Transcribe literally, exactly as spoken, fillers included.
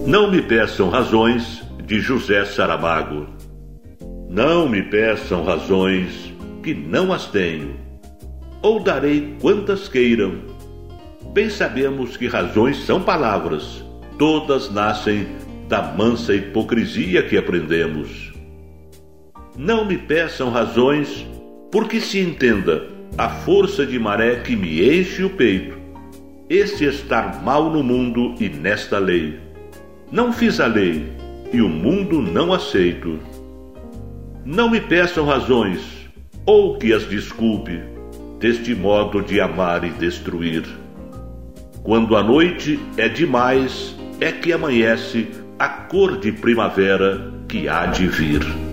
Não me peçam razões, de José Saramago. Não me peçam razões, que não as tenho, ou darei quantas queiram. Bem sabemos que razões são palavras, todas nascem da mansa hipocrisia que aprendemos. Não me peçam razões, porque se entenda a força de maré que me enche o peito, esse estar mal no mundo e nesta lei. Não fiz a lei, e o mundo não aceito. Não me peçam razões, ou que as desculpe, deste modo de amar e destruir. Quando a noite é demais, é que amanhece a cor de primavera que há de vir.